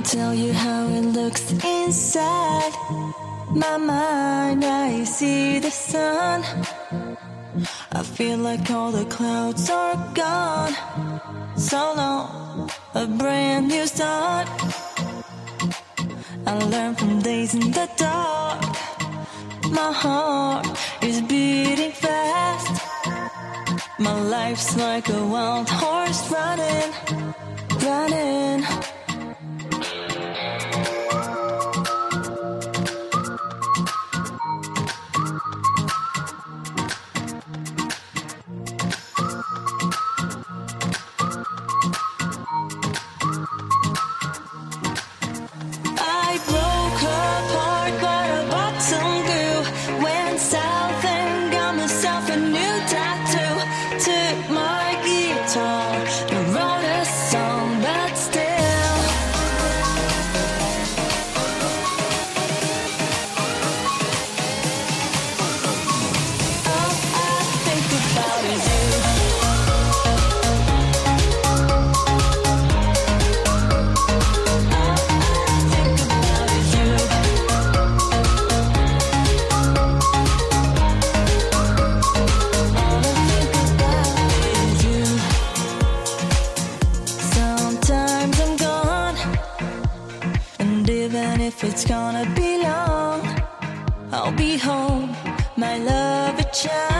Tell you how it looks inside my mind. I see the sun. I feel like all the clouds are gone. So long, a brand new start. I learn from days in the dark. My heart is beating fast. My life's like a wild horse running, running. It's gonna be long. I'll be home, my love, a child.